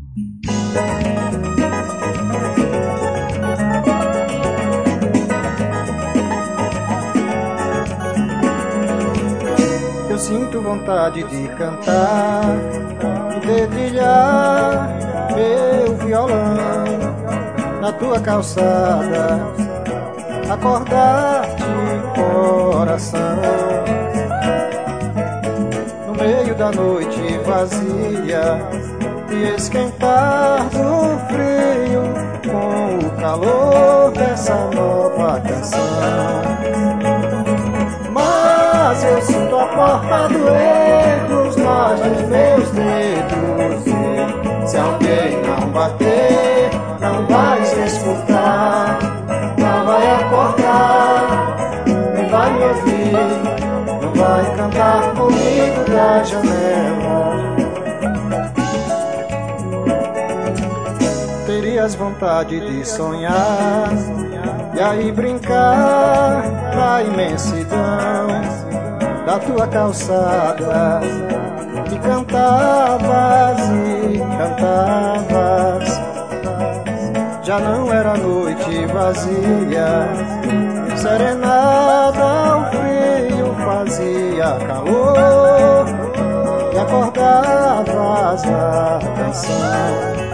Eu sinto vontade de cantar e dedilhar meu violão na tua calçada, acordar-te coração no meio da noite vazia e esquentar do frio com o calor dessa nova canção. Mas eu sinto a porta doer nos nós dos meus dedos, e se alguém não bater, não vais escutar, não vai acordar, nem vai me ouvir, não vai cantar comigo da janela. Terias vontade de sonhar e aí brincar na imensidão da tua calçada, e cantavas e cantavas. Já não era noite vazia, serenada ao frio fazia calor, e acordavas na canção.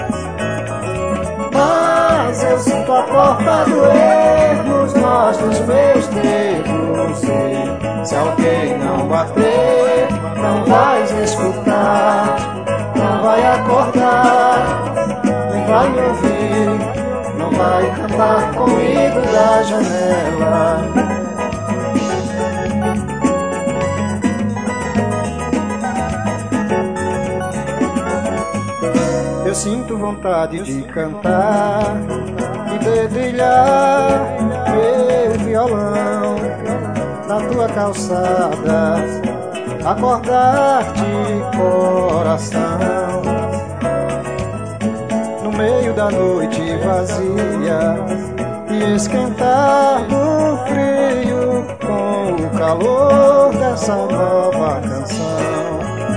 Mas eu sinto a porta doer nos nós dos meus dedos, e se alguém não bater, não vais escutar, não vai acordar, nem vai me ouvir, não vai cantar comigo da janela. Eu sinto vontade de cantar e dedilhar meu violão na tua calçada, acordar-te coração no meio da noite vazia e esquentar do frio com o calor dessa nova canção.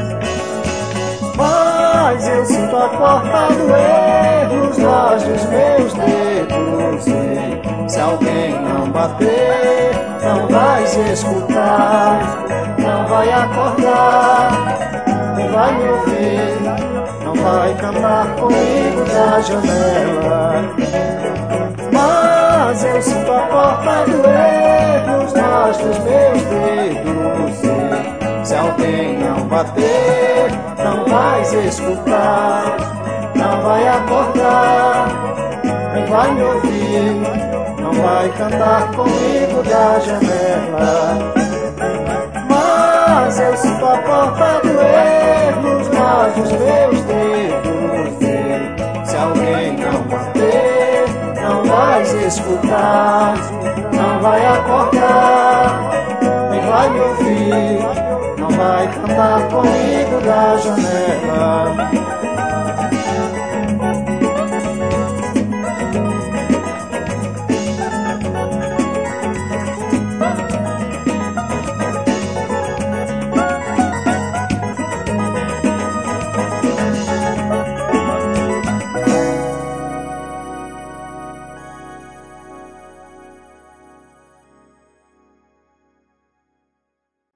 Mas eu sinto a porta doer nos nós dos meus dedos, e se alguém não bater, não vais escutar, não vai acordar, não vai me ouvir, não vai cantar comigo da janela. Mas eu sinto a porta doer nos nós dos meus dedos, e se alguém não bater, não vais escutar, não vai acordar, nem vai me ouvir, não vai cantar comigo da janela. Mas eu sinto a porta doer nos nós dos meus dedos, e se alguém não bater, não vais escutar, não vai acordar, nem vai me ouvir, não vai cantar comigo da janela.